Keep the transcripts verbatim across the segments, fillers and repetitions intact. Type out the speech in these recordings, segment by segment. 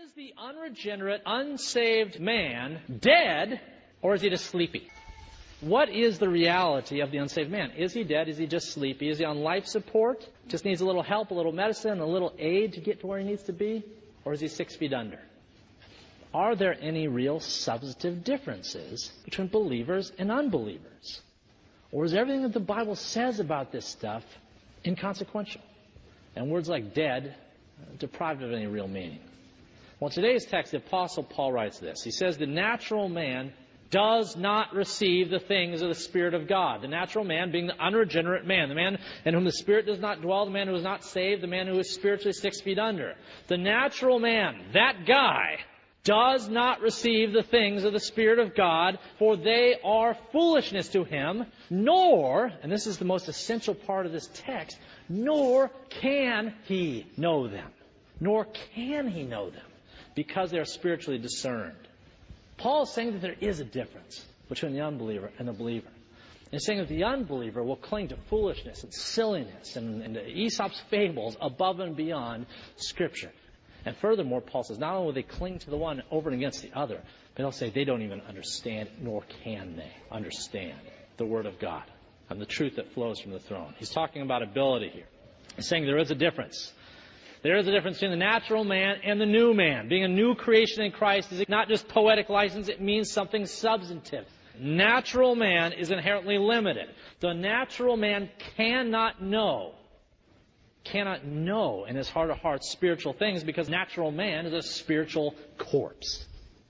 Is the unregenerate, unsaved man dead, or is he just sleepy? What is the reality of the unsaved man? Is he dead? Is he just sleepy? Is he on life support? Just needs a little help, a little medicine, a little aid to get to where he needs to be? Or is he six feet under? Are there any real substantive differences between believers and unbelievers? Or is everything that the Bible says about this stuff inconsequential? And words like dead, deprived of any real meaning. Well, in today's text, the Apostle Paul writes this. He says, the natural man does not receive the things of the Spirit of God. The natural man being the unregenerate man, the man in whom the Spirit does not dwell, the man who is not saved, the man who is spiritually six feet under. The natural man, that guy, does not receive the things of the Spirit of God, for they are foolishness to him, nor, and this is the most essential part of this text, nor can he know them. Nor can he know them, because they are spiritually discerned. Paul is saying that there is a difference between the unbeliever and the believer. He's saying that the unbeliever will cling to foolishness and silliness and, and Aesop's fables above and beyond Scripture. And furthermore, Paul says, not only will they cling to the one over and against the other, but they'll say they don't even understand, nor can they understand the Word of God and the truth that flows from the throne. He's talking about ability here. He's saying there is a difference. There is a difference between the natural man and the new man. Being a new creation in Christ is not just poetic license, it means something substantive. Natural man is inherently limited. The natural man cannot know, cannot know in his heart of hearts spiritual things, because natural man is a spiritual corpse.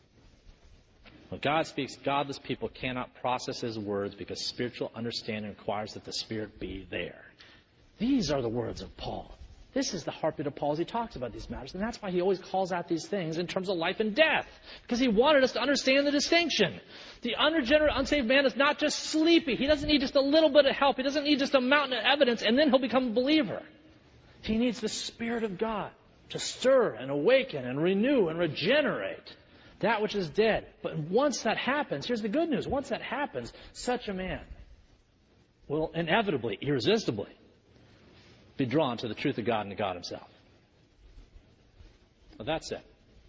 When God speaks, godless people cannot process His words because spiritual understanding requires that the Spirit be there. These are the words of Paul. This is the heartbeat of Paul as he talks about these matters. And that's why he always calls out these things in terms of life and death. Because he wanted us to understand the distinction. The unregenerate, unsaved man is not just sleepy. He doesn't need just a little bit of help. He doesn't need just a mountain of evidence, and then he'll become a believer. He needs the Spirit of God to stir and awaken and renew and regenerate that which is dead. But once that happens, here's the good news. Once that happens, such a man will inevitably, irresistibly, be drawn to the truth of God and to God Himself. Well, that's it.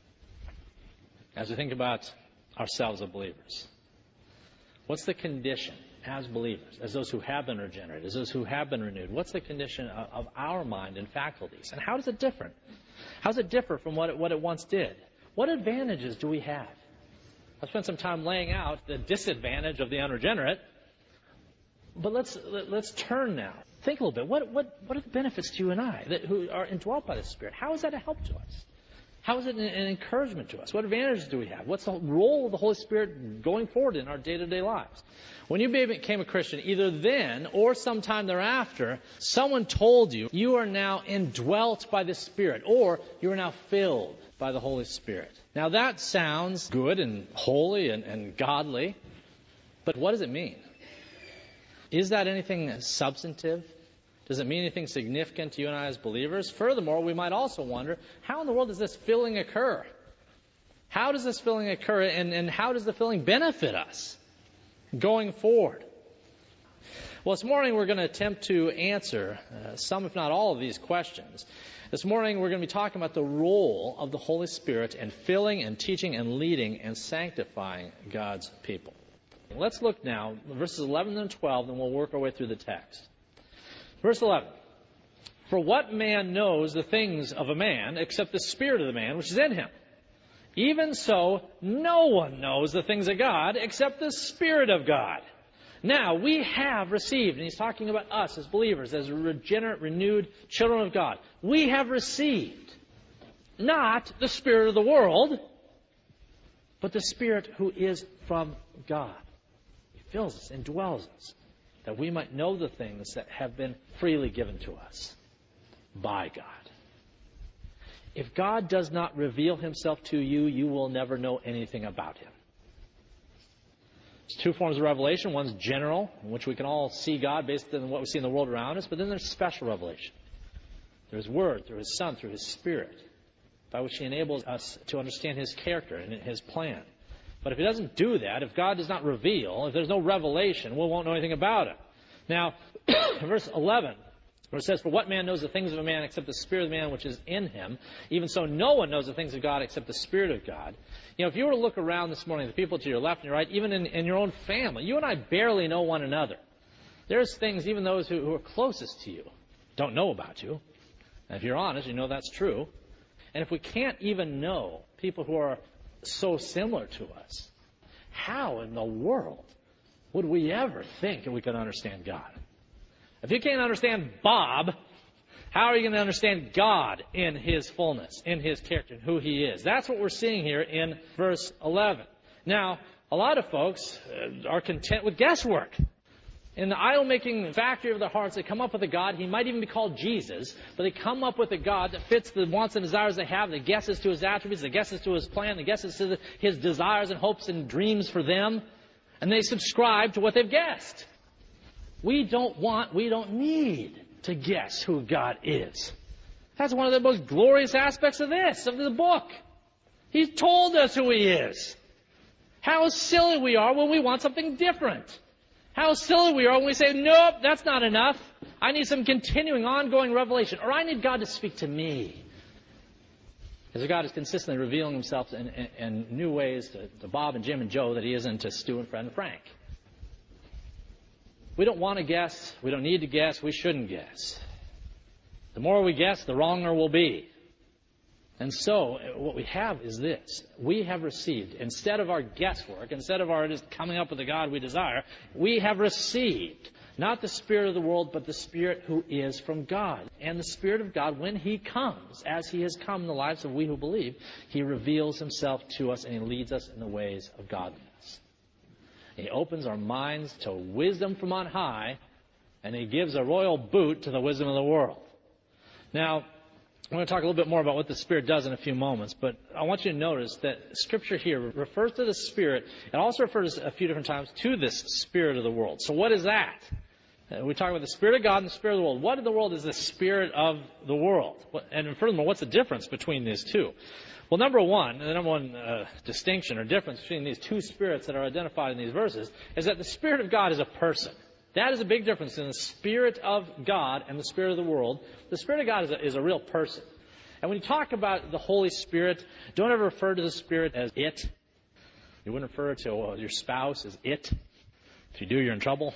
As we think about ourselves as believers, what's the condition as believers, as those who have been regenerated, as those who have been renewed? What's the condition of, of our mind and faculties? And how does it differ? How does it differ from what it, what it once did? What advantages do we have? I've spent some time laying out the disadvantage of the unregenerate, but let's let, let's turn now. Think a little bit. What, what, what are the benefits to you and I that, who are indwelt by the Spirit? How is that a help to us? How is it an, an encouragement to us? What advantages do we have? What's the role of the Holy Spirit going forward in our day-to-day lives? When you became a Christian, either then or sometime thereafter, someone told you you are now indwelt by the Spirit, or you are now filled by the Holy Spirit. Now that sounds good and holy and, and godly, but what does it mean? Is that anything substantive? Does it mean anything significant to you and I as believers? Furthermore, we might also wonder, how in the world does this filling occur? How does this filling occur, and, and how does the filling benefit us going forward? Well, this morning we're going to attempt to answer uh, some, if not all, of these questions. This morning we're going to be talking about the role of the Holy Spirit in filling and teaching and leading and sanctifying God's people. Let's look now, verses eleven and twelve, and we'll work our way through the text. Verse eleven. For what man knows the things of a man except the spirit of the man which is in him? Even so, no one knows the things of God except the Spirit of God. Now, we have received, and he's talking about us as believers, as regenerate, renewed children of God. We have received not the spirit of the world, but the Spirit who is from God. Fills us, indwells us, that we might know the things that have been freely given to us by God. If God does not reveal Himself to you, you will never know anything about Him. There's two forms of revelation. One's general, in which we can all see God based on what we see in the world around us, but then there's special revelation. Through His Word, through His Son, through His Spirit, by which He enables us to understand His character and His plan. But if He doesn't do that, if God does not reveal, if there's no revelation, we won't know anything about Him. Now, verse eleven Where it says, for what man knows the things of a man except the spirit of the man which is in him? Even so, no one knows the things of God except the Spirit of God. You know, if you were to look around this morning, the people to your left and your right, even in, in your own family, you and I barely know one another. There's things, even those who, who are closest to you, don't know about you. And if you're honest, you know that's true. And if we can't even know people who are so similar to us, how in the world would we ever think that we could understand God? If you can't understand Bob, how are you going to understand God in His fullness, in His character, and who He is? That's what we're seeing here in verse eleven. Now, a lot of folks are content with guesswork. In the idol-making factory of their hearts, they come up with a God. He might even be called Jesus, but they come up with a God that fits the wants and desires they have. They guesses to His attributes. They guesses to His plan. They guesses to His desires and hopes and dreams for them. And they subscribe to what they've guessed. We don't want, we don't need to guess who God is. That's one of the most glorious aspects of this, of the book. He's told us who He is. How silly we are when we want something different. How silly we are when we say, nope, that's not enough. I need some continuing, ongoing revelation. Or I need God to speak to me. Because God is consistently revealing Himself in, in, in new ways to, to Bob and Jim and Joe that He isn't to Stu and Fred and Frank. We don't want to guess. We don't need to guess. We shouldn't guess. The more we guess, the wronger we'll be. And so, what we have is this. We have received, instead of our guesswork, instead of our just coming up with the God we desire, we have received not the spirit of the world, but the Spirit who is from God. And the Spirit of God, when He comes, as He has come in the lives of we who believe, He reveals Himself to us and He leads us in the ways of godliness. He opens our minds to wisdom from on high, and He gives a royal boot to the wisdom of the world. Now, I'm going to talk a little bit more about what the Spirit does in a few moments, but I want you to notice that Scripture here refers to the Spirit. It also refers a few different times to this spirit of the world. So what is that? We talk about the Spirit of God and the Spirit of the world. What in the world is the Spirit of the world? And furthermore, what's the difference between these two? Well, number one, the number one uh, distinction or difference between these two spirits that are identified in these verses is that the Spirit of God is a person. That is a big difference in the Spirit of God and the Spirit of the world. The Spirit of God is a, is a real person. And when you talk about the Holy Spirit, don't ever refer to the Spirit as it. You wouldn't refer to uh, your spouse as it. If you do, you're in trouble.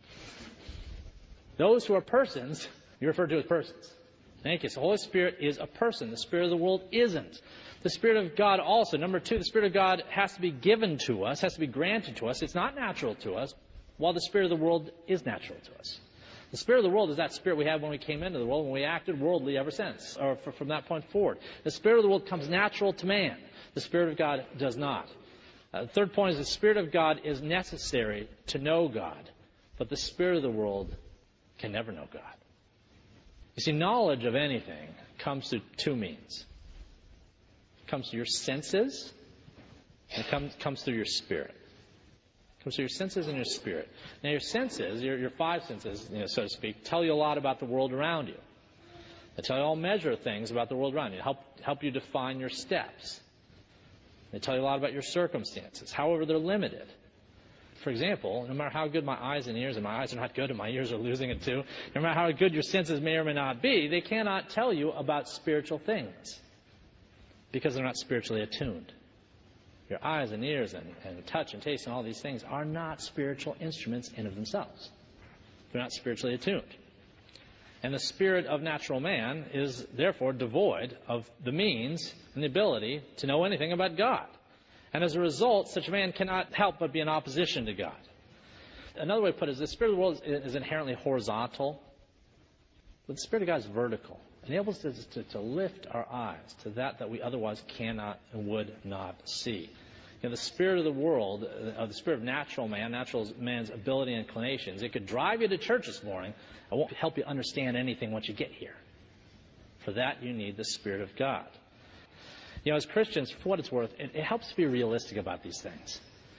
Those who are persons, you refer to as persons. Thank you. So the Holy Spirit is a person. The Spirit of the world isn't. The Spirit of God also, number two, the Spirit of God has to be given to us, has to be granted to us. It's not natural to us, while the Spirit of the world is natural to us. The Spirit of the world is that spirit we had when we came into the world, when we acted worldly ever since, or from that point forward. The Spirit of the world comes natural to man. The Spirit of God does not. Uh, the third point is the Spirit of God is necessary to know God, but the Spirit of the world can never know God. You see, knowledge of anything comes through two means. It comes through your senses, and it comes, comes through your spirit. It comes through your senses and your spirit. Now, your senses, your, your five senses, you know, so to speak, tell you a lot about the world around you. They tell you all measure of things about the world around you, help, help you define your steps. They tell you a lot about your circumstances, however they're limited. For example, no matter how good my eyes and ears, and my eyes are not good and my ears are losing it too, no matter how good your senses may or may not be, they cannot tell you about spiritual things because they're not spiritually attuned. Your eyes and ears and, and touch and taste and all these things are not spiritual instruments in of themselves. They're not spiritually attuned. And the spirit of natural man is therefore devoid of the means and the ability to know anything about God. And as a result, such a man cannot help but be in opposition to God. Another way to put it is the Spirit of the world is inherently horizontal, but the Spirit of God is vertical. It enables us to, to lift our eyes to that that we otherwise cannot and would not see. You know, the spirit of the world, uh, the spirit of natural man, natural man's ability and inclinations, it could drive you to church this morning. It won't help you understand anything once you get here. For that, you need the Spirit of God. You know, as Christians, for what it's worth, it, it helps us be realistic about these things.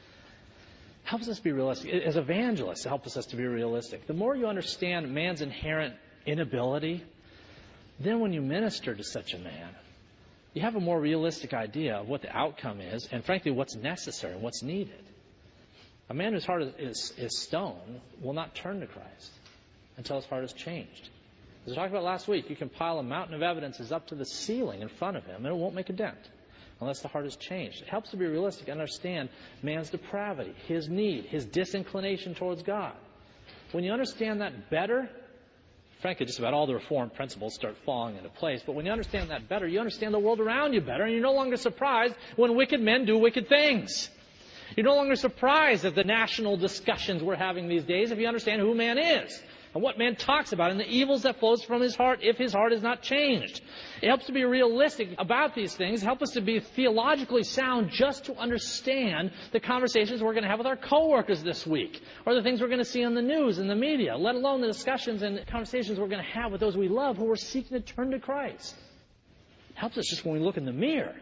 It helps us be realistic. As evangelists, it helps us to be realistic. The more you understand man's inherent inability, then when you minister to such a man, you have a more realistic idea of what the outcome is and, frankly, what's necessary and what's needed. A man whose heart is, is, is stone will not turn to Christ until his heart is changed. As we talked about last week, you can pile a mountain of evidences up to the ceiling in front of him, and it won't make a dent unless the heart is changed. It helps to be realistic and understand man's depravity, his need, his disinclination towards God. When you understand that better, frankly, just about all the Reformed principles start falling into place. But when you understand that better, you understand the world around you better, and you're no longer surprised when wicked men do wicked things. You're no longer surprised at the national discussions we're having these days if you understand who man is and what man talks about and the evils that flows from his heart if his heart is not changed. It helps to be realistic about these things. It helps us to be theologically sound just to understand the conversations we're going to have with our coworkers this week, or the things we're going to see on the news and the media, let alone the discussions and conversations we're going to have with those we love who are seeking to turn to Christ. It helps us just when we look in the mirror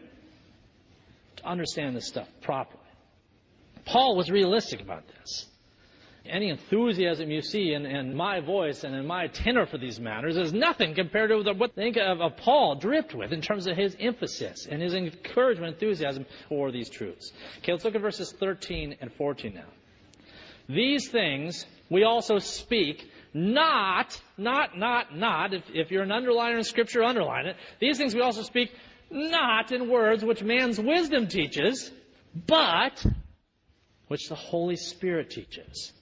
to understand this stuff properly. Paul was realistic about this. Any enthusiasm you see in, in my voice and in my tenor for these matters is nothing compared to the, what think of, of Paul dripped with in terms of his emphasis and his encouragement, enthusiasm for these truths. Okay, let's look at verses thirteen and fourteen now. These things we also speak, not, not, not, not, if, if you're an underliner in Scripture, underline it. These things we also speak not in words which man's wisdom teaches, but which the Holy Spirit teaches.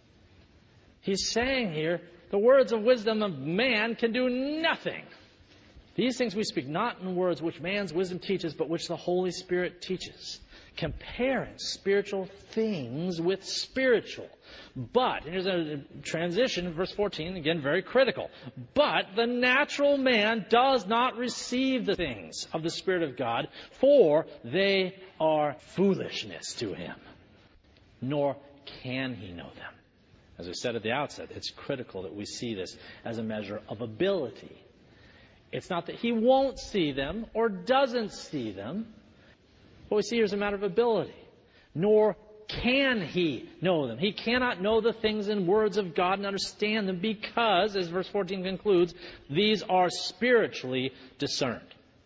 He's saying here, the words of wisdom of man can do nothing. These things we speak not in words which man's wisdom teaches, but which the Holy Spirit teaches. Comparing spiritual things with spiritual. But, and here's a transition, verse fourteen, again, very critical. But the natural man does not receive the things of the Spirit of God, for they are foolishness to him. Nor can he know them. As I said at the outset, it's critical that we see this as a measure of ability. It's not that he won't see them or doesn't see them. What we see here is a matter of ability. Nor can he know them. He cannot know the things and words of God and understand them because, as verse fourteen concludes, these are spiritually discerned.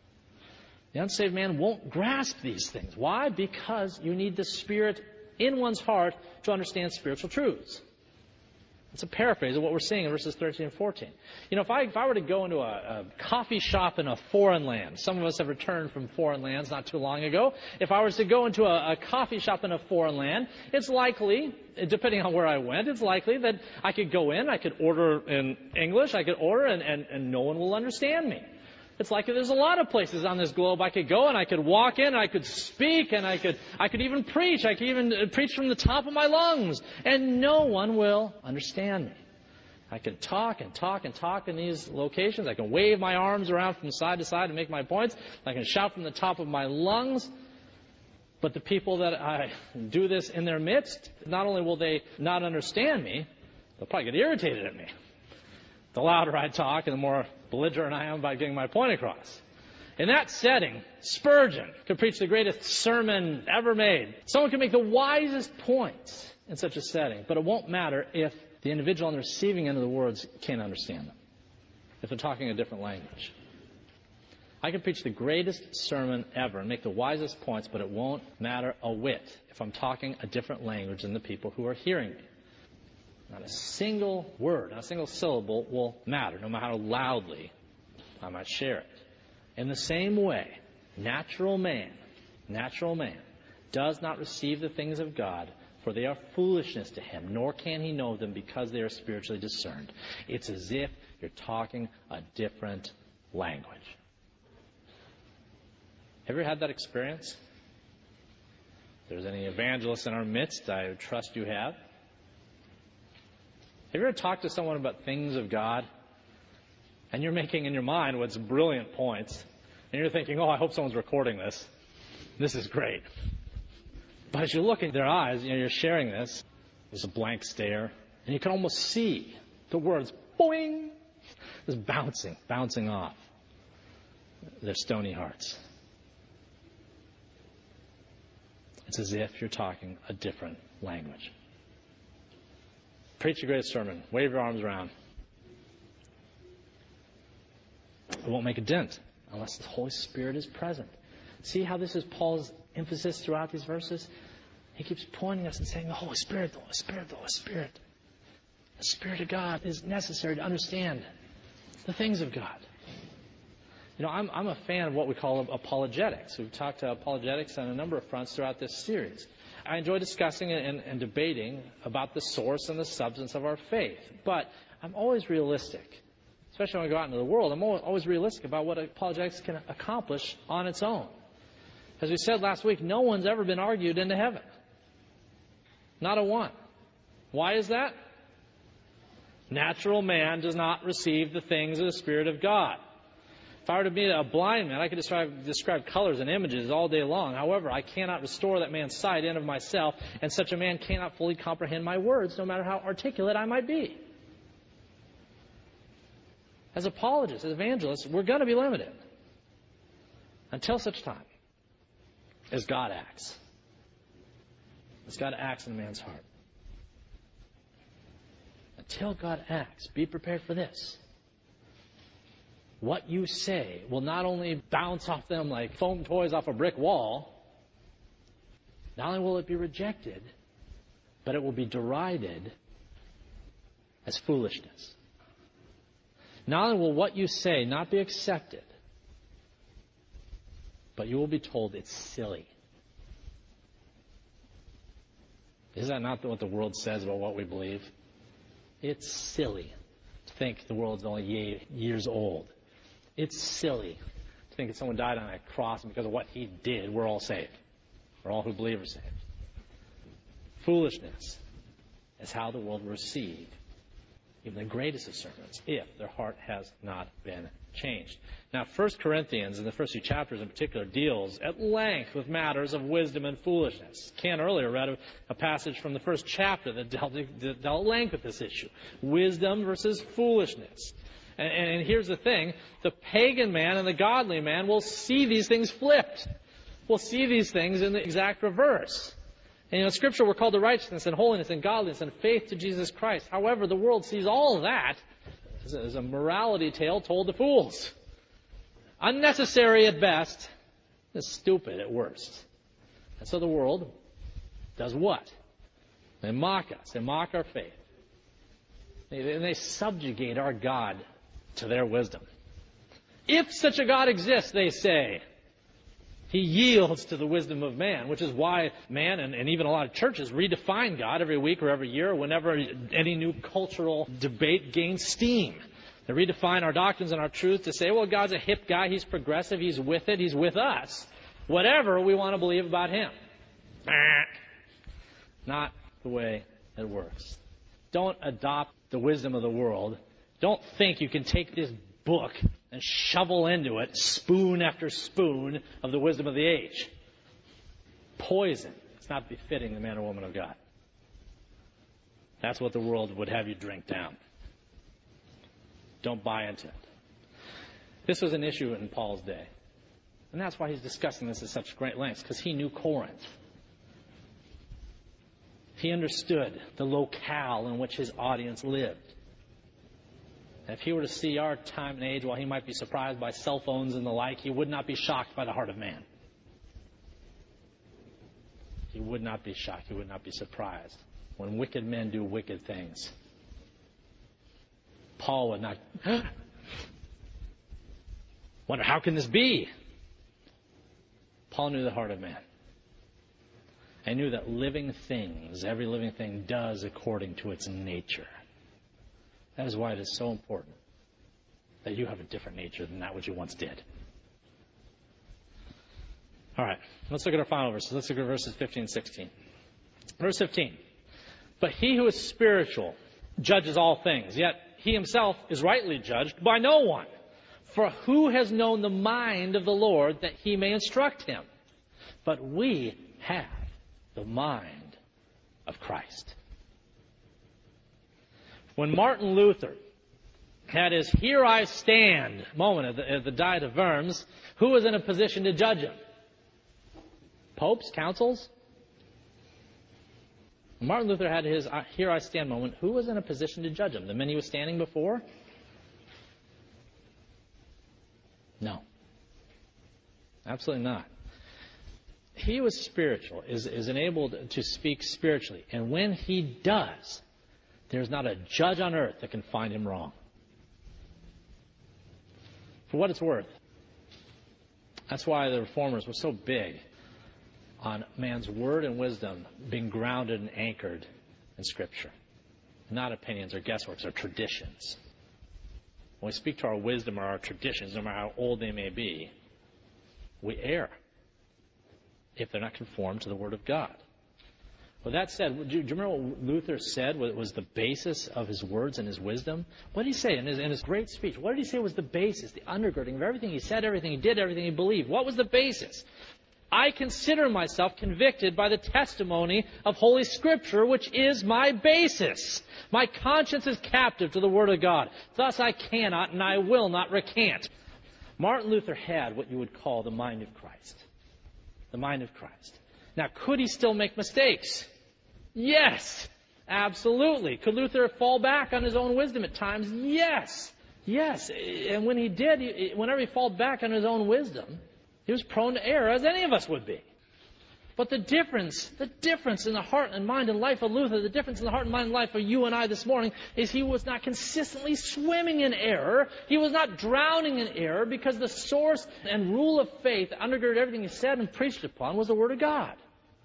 The unsaved man won't grasp these things. Why? Because you need the Spirit in one's heart to understand spiritual truths. It's a paraphrase of what we're seeing in verses thirteen and fourteen. You know, if I, if I were to go into a, a coffee shop in a foreign land, some of us have returned from foreign lands not too long ago. If I was to go into a, a coffee shop in a foreign land, it's likely, depending on where I went, it's likely that I could go in, I could order in English, I could order, and, and, and no one will understand me. It's like there's a lot of places on this globe I could go and I could walk in and I could speak and I could I could even preach. I could even preach from the top of my lungs and no one will understand me. I can talk and talk and talk in these locations. I can wave my arms around from side to side to make my points. I can shout from the top of my lungs. But the people that I do this in their midst, not only will they not understand me, they'll probably get irritated at me. The louder I talk and the more belligerent I am about getting my point across. In that setting, Spurgeon could preach the greatest sermon ever made. Someone can make the wisest points in such a setting, but it won't matter if the individual on the receiving end of the words can't understand them, if they're talking a different language. I can preach the greatest sermon ever and make the wisest points, but it won't matter a whit if I'm talking a different language than the people who are hearing me. Not a single word, not a single syllable will matter, no matter how loudly I might share it. In the same way, natural man, natural man, does not receive the things of God, for they are foolishness to him, nor can he know them because they are spiritually discerned. It's as if you're talking a different language. Have you ever had that experience? If there's any evangelists in our midst, I trust you have. Have you ever talked to someone about things of God, and you're making in your mind what's brilliant points, and you're thinking, oh, I hope someone's recording this. This is great. But as you look in their eyes, you know, you're sharing this, there's a blank stare, and you can almost see the words, boing, just bouncing, bouncing off their stony hearts. It's as if you're talking a different language. Preach your greatest sermon. Wave your arms around. It won't make a dent unless the Holy Spirit is present. See how this is Paul's emphasis throughout these verses? He keeps pointing us and saying, the Holy Spirit, the Holy Spirit, the Holy Spirit. The Spirit of God is necessary to understand The things of God. You know, I'm, I'm a fan of what we call apologetics. We've talked to apologetics on a number of fronts throughout this series. I enjoy discussing and, and debating about the source and the substance of our faith. But I'm always realistic. Especially when I go out into the world, I'm always, always realistic about what apologetics can accomplish on its own. As we said last week, no one's ever been argued into heaven. Not a one. Why is that? Natural man does not receive the things of the Spirit of God. If I were to be a blind man, I could describe, describe colors and images all day long. However, I cannot restore that man's sight in of myself, and such a man cannot fully comprehend my words, no matter how articulate I might be. As apologists, as evangelists, we're going to be limited until such time as God acts. As God acts in a man's heart. Until God acts, be prepared for this. What you say will not only bounce off them like foam toys off a brick wall, not only will it be rejected, but it will be derided as foolishness. Not only will what you say not be accepted, but you will be told it's silly. Is that not what the world says about what we believe? It's silly to think the world's only years old. It's silly to think that someone died on a cross and because of what he did, we're all saved. We're all who believe are saved. Foolishness is how the world will receive even the greatest of sermons if their heart has not been changed. Now, First Corinthians, in the first few chapters in particular, deals at length with matters of wisdom and foolishness. Ken earlier read a, a passage from the first chapter that dealt, that dealt at length with this issue. Wisdom versus foolishness. And, and here's the thing. The pagan man and the godly man will see these things flipped. We'll see these things in the exact reverse. And, you know, in Scripture we're called to righteousness and holiness and godliness and faith to Jesus Christ. However, the world sees all of that as a, as a morality tale told to fools. Unnecessary at best, and stupid at worst. And so the world does what? They mock us. They mock our faith. They, and they subjugate our God to their wisdom. If such a God exists, they say, he yields to the wisdom of man, which is why man and, and even a lot of churches redefine God every week or every year or whenever any new cultural debate gains steam. They redefine our doctrines and our truth to say, well, God's a hip guy, he's progressive, he's with it, he's with us. Whatever we want to believe about him. Not the way it works. Don't adopt the wisdom of the world. Don't think you can take this book and shovel into it spoon after spoon of the wisdom of the age. Poison. It's not befitting the man or woman of God. That's what the world would have you drink down. Don't buy into it. This was an issue in Paul's day. And that's why he's discussing this at such great lengths, because he knew Corinth. He understood the locale in which his audience lived. And if he were to see our time and age, while he might be surprised by cell phones and the like, he would not be shocked by the heart of man. He would not be shocked. He would not be surprised when wicked men do wicked things. Paul would not wonder, how can this be? Paul knew the heart of man. I knew that living things, every living thing does according to its nature. That is why it is so important that you have a different nature than that which you once did. All right, let's look at our final verses. Let's look at verses fifteen and sixteen. Verse fifteen. But he who is spiritual judges all things, yet he himself is rightly judged by no one. For who has known the mind of the Lord that he may instruct him? But we have the mind of Christ. When Martin Luther had his "Here I stand" moment at the, at the Diet of Worms, who was in a position to judge him? Popes? Councils? When Martin Luther had his "Here I stand" moment, who was in a position to judge him? The men he was standing before? No. Absolutely not. He was spiritual, is, is enabled to speak spiritually. And when he does, there's not a judge on earth that can find him wrong. For what it's worth. That's why the Reformers were so big on man's word and wisdom being grounded and anchored in Scripture. Not opinions or guessworks or traditions. When we speak to our wisdom or our traditions, no matter how old they may be, we err if they're not conformed to the Word of God. With that said, do you remember what Luther said was the basis of his words and his wisdom? What did he say in his, in his great speech? What did he say was the basis, the undergirding of everything he said, everything he did, everything he believed? What was the basis? I consider myself convicted by the testimony of Holy Scripture, which is my basis. My conscience is captive to the Word of God. Thus I cannot and I will not recant. Martin Luther had what you would call the mind of Christ. The mind of Christ. Now, could he still make mistakes? Yes, absolutely. Could Luther fall back on his own wisdom at times? Yes, yes. And when he did, whenever he fell back on his own wisdom, he was prone to error, as any of us would be. But the difference, the difference in the heart and mind and life of Luther, the difference in the heart and mind and life of you and I this morning, is he was not consistently swimming in error. He was not drowning in error, because the source and rule of faith that undergirded everything he said and preached upon was the Word of God,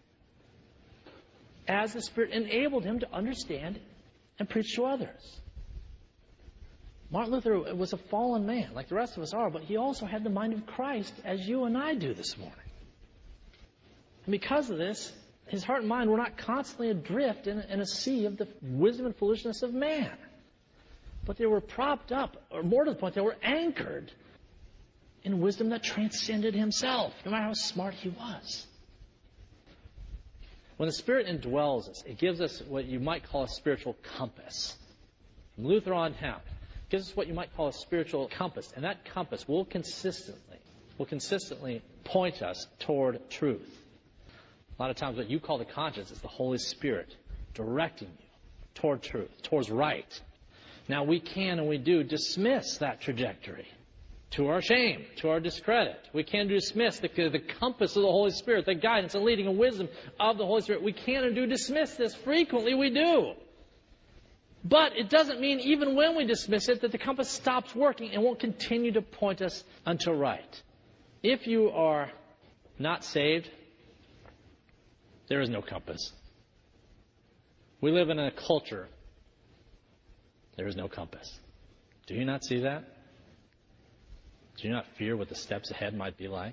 as the Spirit enabled him to understand and preach to others. Martin Luther was a fallen man, like the rest of us are, but he also had the mind of Christ, as you and I do this morning. And because of this, his heart and mind were not constantly adrift in, in a sea of the wisdom and foolishness of man. But they were propped up, or more to the point, they were anchored in wisdom that transcended himself, no matter how smart he was. When the Spirit indwells us, it gives us what you might call a spiritual compass. From Luther on down, it gives us what you might call a spiritual compass. And that compass will consistently, will consistently point us toward truth. A lot of times what you call the conscience is the Holy Spirit directing you toward truth, towards right. Now we can and we do dismiss that trajectory to our shame, to our discredit. We can dismiss the, the compass of the Holy Spirit, the guidance and leading and wisdom of the Holy Spirit. We can and do dismiss this. Frequently we do. But it doesn't mean even when we dismiss it that the compass stops working and won't continue to point us unto right. If you are not saved, there is no compass. We live in a culture. There is no compass. Do you not see that? Do you not fear what the steps ahead might be like?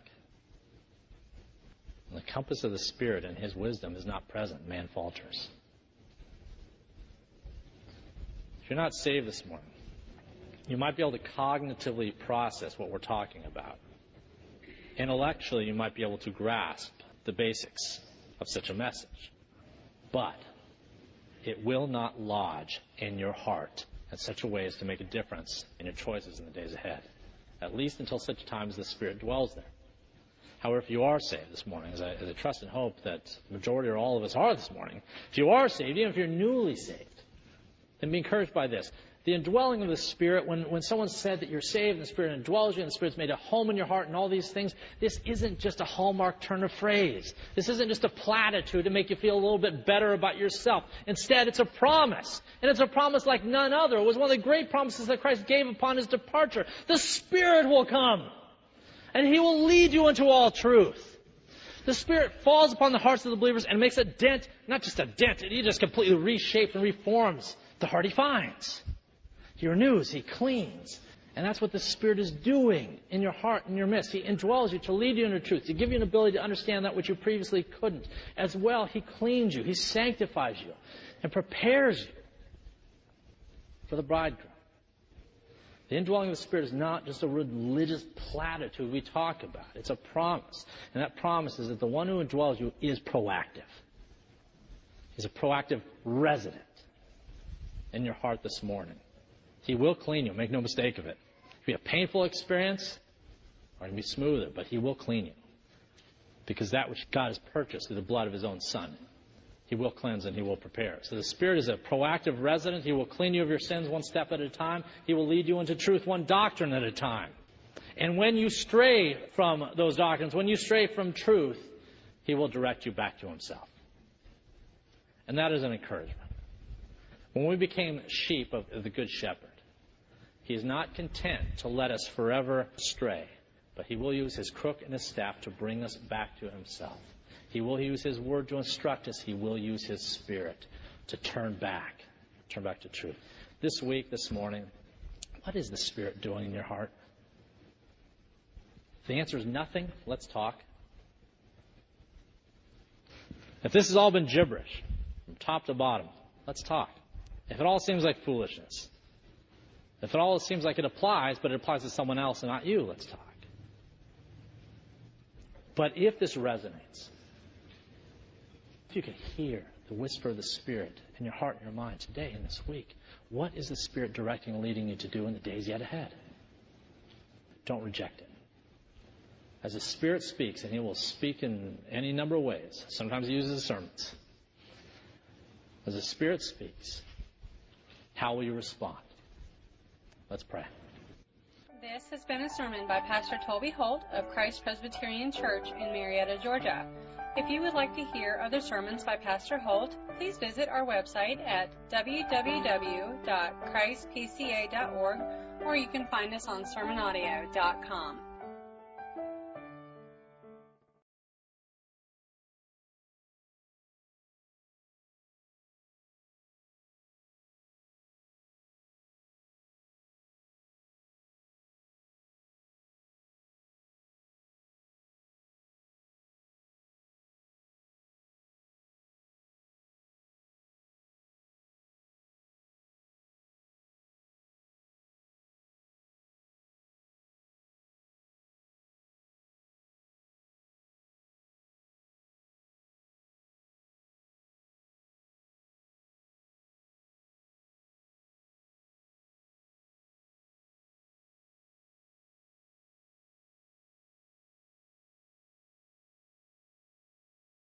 When the compass of the Spirit and His wisdom is not present, man falters. If you're not saved this morning, you might be able to cognitively process what we're talking about. Intellectually, you might be able to grasp the basics of such a message. But it will not lodge in your heart in such a way as to make a difference in your choices in the days ahead, at least until such time as the Spirit dwells there. However, if you are saved this morning, as I, as I trust and hope that the majority or all of us are this morning, if you are saved, even if you're newly saved, then be encouraged by this. The indwelling of the Spirit, when, when someone said that you're saved and the Spirit indwells you and the Spirit's made a home in your heart and all these things, this isn't just a hallmark turn of phrase. This isn't just a platitude to make you feel a little bit better about yourself. Instead, it's a promise. And it's a promise like none other. It was one of the great promises that Christ gave upon His departure. The Spirit will come, and He will lead you into all truth. The Spirit falls upon the hearts of the believers and makes a dent, not just a dent, He just completely reshapes and reforms the heart He finds. He renews, He cleans. And that's what the Spirit is doing in your heart and your midst. He indwells you to lead you into truth, to give you an ability to understand that which you previously couldn't. As well, He cleans you, He sanctifies you, and prepares you for the bridegroom. The indwelling of the Spirit is not just a religious platitude we talk about. It's a promise. And that promise is that the one who indwells you is proactive. He's a proactive resident in your heart this morning. He will clean you. Make no mistake of it. It'll be a painful experience, or it'll be smoother, but He will clean you. Because that which God has purchased through the blood of His own Son, He will cleanse and He will prepare. So the Spirit is a proactive resident. He will clean you of your sins one step at a time. He will lead you into truth one doctrine at a time. And when you stray from those doctrines, when you stray from truth, He will direct you back to Himself. And that is an encouragement. When we became sheep of the Good Shepherd, He is not content to let us forever stray, but He will use His crook and His staff to bring us back to Himself. He will use His word to instruct us. He will use His Spirit to turn back, turn back to truth. This week, this morning, what is the Spirit doing in your heart? If the answer is nothing, let's talk. If this has all been gibberish, from top to bottom, let's talk. If it all seems like foolishness, if it all seems like it applies, but it applies to someone else and not you, let's talk. But if this resonates, if you can hear the whisper of the Spirit in your heart and your mind today and this week, what is the Spirit directing and leading you to do in the days yet ahead? Don't reject it. As the Spirit speaks, and He will speak in any number of ways. Sometimes He uses sermons. As the Spirit speaks, how will you respond? Let's pray. This has been a sermon by Pastor Tolby Holt of Christ Presbyterian Church in Marietta, Georgia. If you would like to hear other sermons by Pastor Holt, please visit our website at w w w dot christ p c a dot org, or you can find us on sermon audio dot com.